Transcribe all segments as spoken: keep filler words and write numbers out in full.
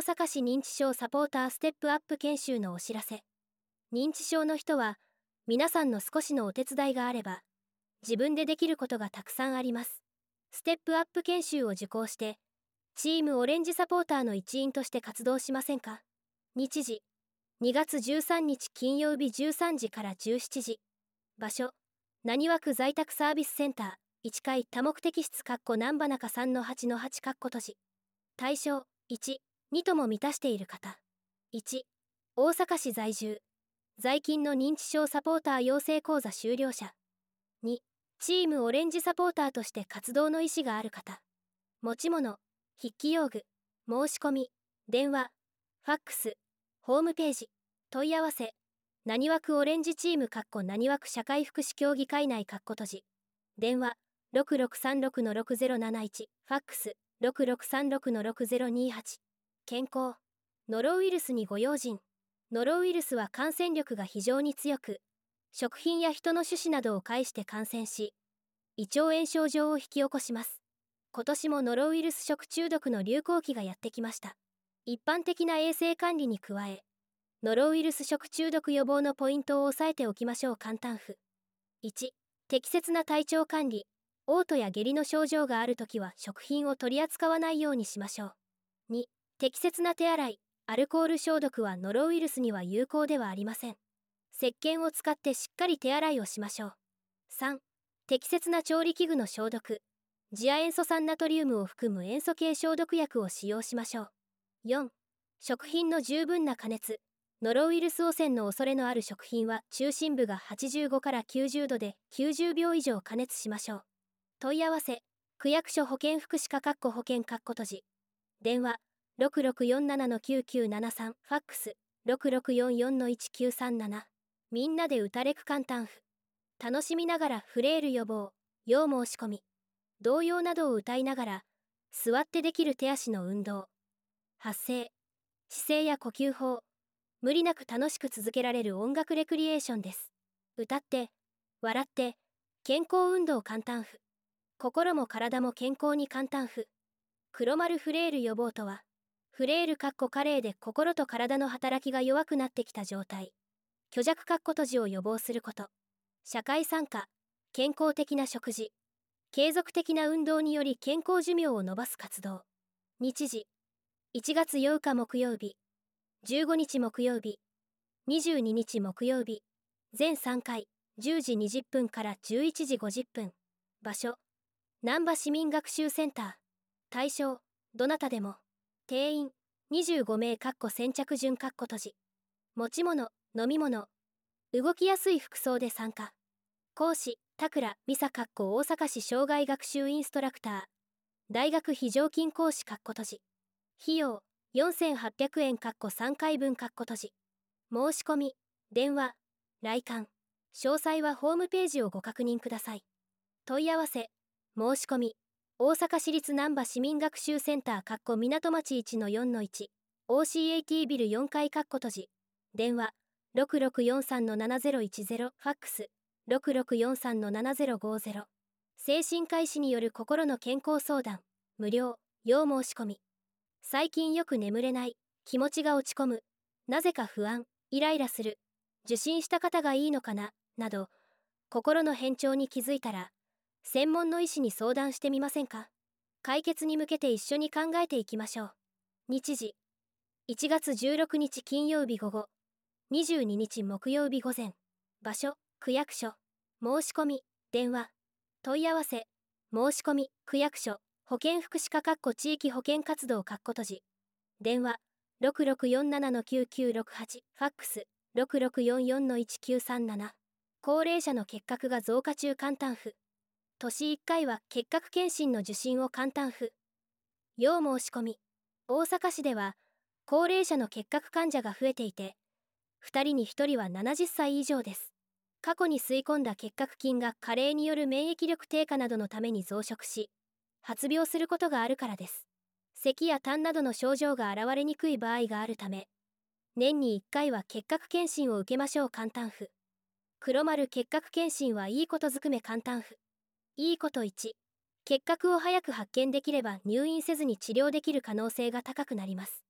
阪市認知症サポーターステップアップ研修のお知らせ。認知症の人は、皆さんの少しのお手伝いがあれば、自分でできることがたくさんあります。ステップアップ研修を受講して、チームオレンジサポーターの一員として活動しませんか？日時、にがつじゅうさんにち金曜日じゅうさんじからじゅうしちじ。場所、浪速区在宅サービスセンター、いちかい多目的室難波中 さんのはちのはち 閉じ。対象、いち、にとも満たしている方。いち、大阪市在住。在勤の認知症サポーター養成講座修了者。に、チームオレンジサポーターとして活動の意思がある方。持ち物、筆記用具、申し込み、電話、ファックス、ホームページ、問い合わせ、浪速区オレンジチーム浪速区社会福祉協議会内閉じ。電話、ろくろくさんろくのろくぜろなないち、ファックス、ろくろくさんろくのろくぜろにはち。健康、ノロウイルスにご用心。ノロウイルスは感染力が非常に強く、食品や人の手指などを介して感染し、胃腸炎症状を引き起こします。今年もノロウイルス食中毒の流行期がやってきました。一般的な衛生管理に加え、ノロウイルス食中毒予防のポイントを押さえておきましょう。簡単譜。いち、適切な体調管理。嘔吐や下痢の症状があるときは食品を取り扱わないようにしましょう。に、適切な手洗い。アルコール消毒はノロウイルスには有効ではありません。石鹸を使ってしっかり手洗いをしましょう。さん、適切な調理器具の消毒。次亜塩素酸ナトリウムを含む塩素系消毒薬を使用しましょう。よん、食品の十分な加熱。ノロウイルス汚染の恐れのある食品は中心部がはちじゅうごからきゅうじゅうどできゅうじゅうびょう以上加熱しましょう。問い合わせ、区役所保健福祉課保健閉じ。電話、ろくろくよんななのきゅうきゅうななさん、ファックス、ろくろくよんよんのいちきゅうさんなな。みんなで歌レク簡単譜。楽しみながらフレイル予防、要申し込み。童謡などを歌いながら、座ってできる手足の運動。発声、姿勢や呼吸法。無理なく楽しく続けられる音楽レクリエーションです。歌って、笑って、健康運動簡単譜。心も体も健康に簡単譜。黒丸フレイル予防とは、フレイル加齢で心と体の働きが弱くなってきた状態。虚弱閉じを予防すること。社会参加、健康的な食事。継続的な運動により健康寿命を延ばす活動。日時、いちがつようか木曜日、じゅうごにち木曜日、にじゅうににち木曜日、全さんかい、じゅうじにじゅっぷんからじゅういちじごじゅっぷん。場所、難波市民学習センター。対象、どなたでも。定員、にじゅうごめい先着順閉じ。持ち物、飲み物。動きやすい服装で参加。講師、田倉美沙大阪市障害学習インストラクター。大学非常勤講師閉じ。費用、よんせんはっぴゃくえんさんかいぶん閉じ。申し込み、電話、来館。詳細はホームページをご確認ください。問い合わせ、申し込み。大阪市立難波市民学習センター港町 いちのよんのいち オーシーエーティー ビルよんかい閉じ。電話、ろくろくよんさんのななぜろいちぜろ、ファックス、ろくろくよんさんのななぜろごぜろ。精神科医師による心の健康相談、無料、要申し込み。最近よく眠れない、気持ちが落ち込む、なぜか不安、イライラする、受診した方がいいのかな、など、心の変調に気づいたら、専門の医師に相談してみませんか？解決に向けて一緒に考えていきましょう。日時、いちがつじゅうろくにち金曜日午後、にじゅうににち木曜日午前。場所、区役所。申し込み、電話。問い合わせ、申し込み、区役所、保健福祉課地域保健活動閉じ。電話、ろくろくよんななのきゅうきゅうろくはち、ファックス、ろくろくよんよんのいちきゅうさんなな。高齢者の結核が増加中簡単譜。年いっかいは結核検診の受診を簡単譜。要申し込み。大阪市では、高齢者の結核患者が増えていて、ふたりにひとりはななじゅっさい以上です。過去に吸い込んだ結核菌が加齢による免疫力低下などのために増殖し、発病することがあるからです。咳や痰などの症状が現れにくい場合があるため、年にいっかいは結核検診を受けましょう。簡単譜。黒丸結核検診はいいことずくめ簡単譜。いいこといち、結核を早く発見できれば入院せずに治療できる可能性が高くなります。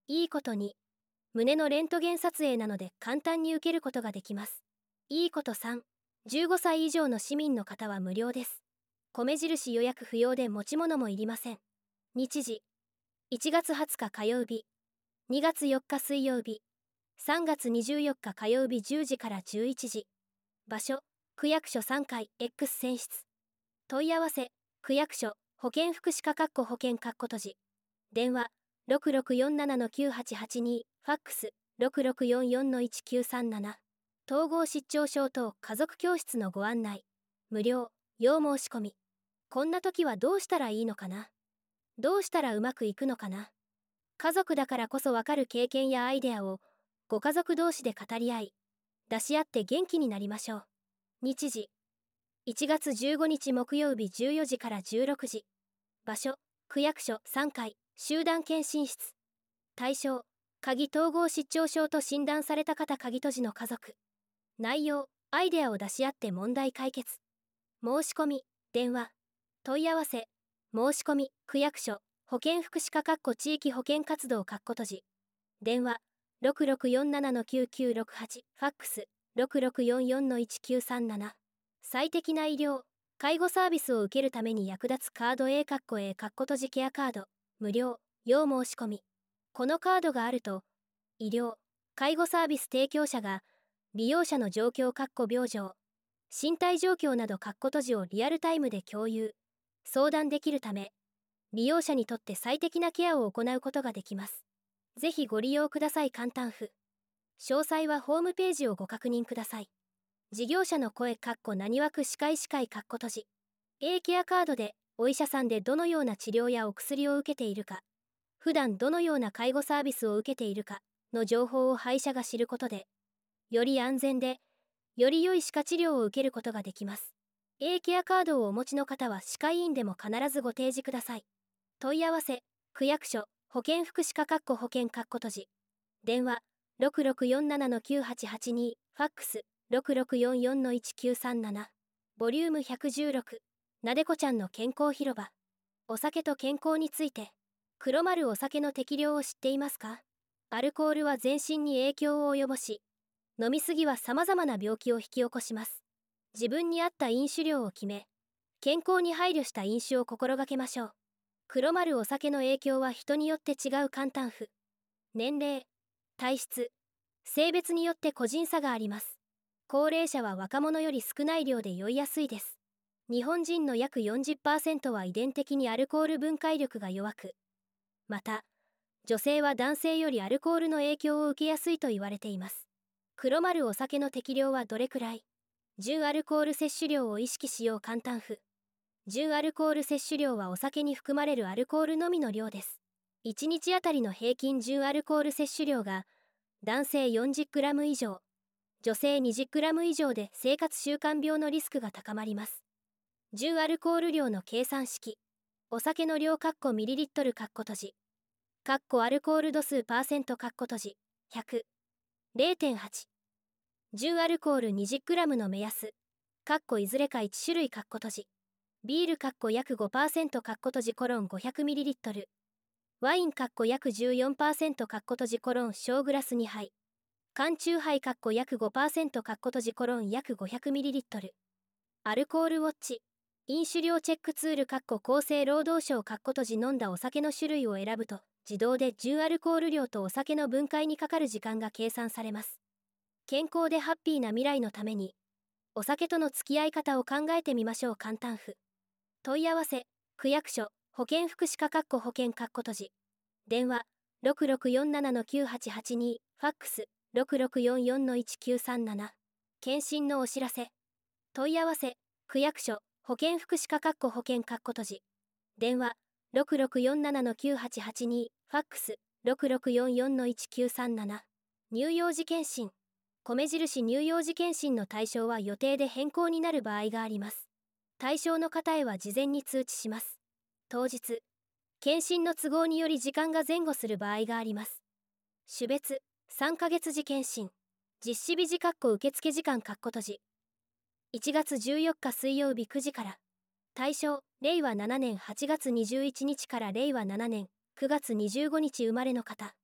いいことに、胸のレントゲン撮影なので簡単に受けることができます。いいことさん、じゅうごさい以上の市民の方は無料です。米印予約不要で持ち物もいりません。日時、いちがつはつか火曜日、にがつよっか水曜日、さんがつにじゅうよっか火曜日じゅうじからじゅういちじ。場所、区役所さんかい X 選出。問い合わせ、区役所、保健福祉課かっこ保健かっこ閉じ。電話、ろくろくよんななのきゅうはちはちに、ファックス、ろくろくよんよんのいちきゅうさんなな。統合失調症等家族教室のご案内。無料、要申し込み。こんな時はどうしたらいいのかな？どうしたらうまくいくのかな？家族だからこそわかる経験やアイデアを、ご家族同士で語り合い、出し合って元気になりましょう。日時、いちがつじゅうごにち木曜日じゅうよじからじゅうろくじ。場所、区役所さんかい、集団検診室。対象、鍵統合失調症と診断された方鍵閉じの家族。内容、アイデアを出し合って問題解決。申し込み、電話。問い合わせ、申し込み、区役所、保健福祉課かっこ地域保健活動かっこ閉じ。電話、ろくろくよんななのきゅうきゅうろくはち、ファックス、ろくろくよんよんのいちきゅうさんなな。最適な医療、介護サービスを受けるために役立つカード A かっこ A かっこ閉じケアカード、無料、要申し込み。このカードがあると、医療、介護サービス提供者が、利用者の状況かっこ病状、身体状況などかっこ閉じをリアルタイムで共有、相談できるため、利用者にとって最適なケアを行うことができます。ぜひご利用ください。簡単譜。詳細はホームページをご確認ください。事業者の声かっこ何枠司会司会かっこ閉じ。A ケアカードでお医者さんでどのような治療やお薬を受けているか、普段どのような介護サービスを受けているかの情報を歯医者が知ることで、より安全で、より良い歯科治療を受けることができます。A ケアカードをお持ちの方は歯科医院でも必ずご提示ください。問い合わせ、区役所、保健福祉課かっこ保健かっこ閉じ。電話、ろくろくよんななのきゅうはちはちに、ファックス、ろくろくよんよんのいちきゅうさんなな。ボリュームひゃくじゅうろく、なでこちゃんの健康広場。お酒と健康について。黒丸お酒の適量を知っていますか？アルコールは全身に影響を及ぼし、飲みすぎは様々な病気を引き起こします。自分に合った飲酒量を決め、健康に配慮した飲酒を心がけましょう。黒丸お酒の影響は人によって違う簡単譜。年齢、体質、性別によって個人差があります。高齢者は若者より少ない量で酔いやすいです。日本人の約 よんじゅっパーセント は遺伝的にアルコール分解力が弱く、また、女性は男性よりアルコールの影響を受けやすいと言われています。黒丸お酒の適量はどれくらい？純アルコール摂取量を意識しよう。簡単譜。純アルコール摂取量はお酒に含まれるアルコールのみの量です。いちにちあたりの平均純アルコール摂取量が男性 よんじゅっグラム 以上、女性 にじゅっグラム 以上で生活習慣病のリスクが高まります。純アルコール量の計算式。お酒の量かっこミリリットルかっこ閉じ。かっこアルコール度数パーセントかっこ閉じ。ひゃく。れいてんはち。純アルコール にじゅっグラム の目安。かっこいずれかいち種類かっこ閉じ。ビールかっこ約 ごパーセントかっこ閉じコロン ごひゃくミリリットル。ワインかっこ約 じゅうよんパーセントかっこ閉じコロン小グラスにはい。缶チューハイかっこ約 ごパーセントかっこ閉じコロン約 ごひゃくミリリットル。アルコールウォッチ。飲酒量チェックツールかっこ厚生労働省かっこ閉じ飲んだお酒の種類を選ぶと、自動で純アルコール量とお酒の分解にかかる時間が計算されます。健康でハッピーな未来のために、お酒との付き合い方を考えてみましょう。簡単譜。問い合わせ、区役所、保健福祉課かっこ保健かっこ閉じ。電話、ろくろくよんななのきゅうはちはちに、ファックス、ろくろくよんよんのいちきゅうさんなな。検診のお知らせ。問い合わせ、区役所、保健福祉課かっこ保健かっこ閉じ。電話、ろくろくよんななのきゅうはちはちに、ファックス、ろくろくよんよんのいちきゅうさんなな。乳幼児検診。米印乳幼児検診の対象は予定で変更になる場合があります。対象の方へは事前に通知します。当日、検診の都合により時間が前後する場合があります。種別、さんかげつ時検診。実施日時かっこ受付時間かっこ閉じ。いちがつじゅうよっか水曜日くじから。対象、れいわななねんはちがつにじゅういちにちかられいわななねんくがつにじゅうごにち生まれの方。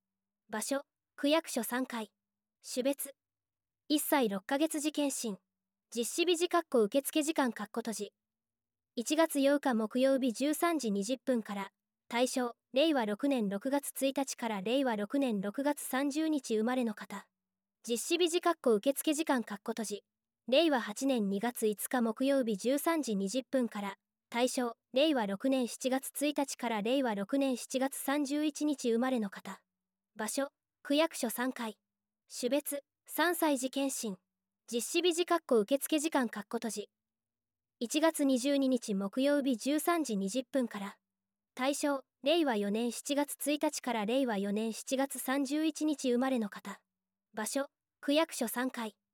場所、区役所さんかい。種別、いっさいろっかげつ時検診。実施日時受付時間閉じ。いちがつようか木曜日じゅうさんじにじゅっぷんから。対象、れいわろくねんろくがつついたちかられいわろくねんろくがつさんじゅうにち生まれの方。実施日時受付時間閉じ。れいわはちねんにがついつか木曜日じゅうさんじにじゅっぷんから。対象、れいわろくねんしちがつついたちかられいわろくねんしちがつさんじゅういちにち生まれの方。場所、区役所さんかい。種別、さんさい時検診。実施日時受付時間閉じ。いちがつにじゅうににち木曜日じゅうさんじにじゅっぷんから。対象、れいわよねんしちがつついたちかられいわよねんしちがつさんじゅういちにち生まれの方。場所、区役所さんかい。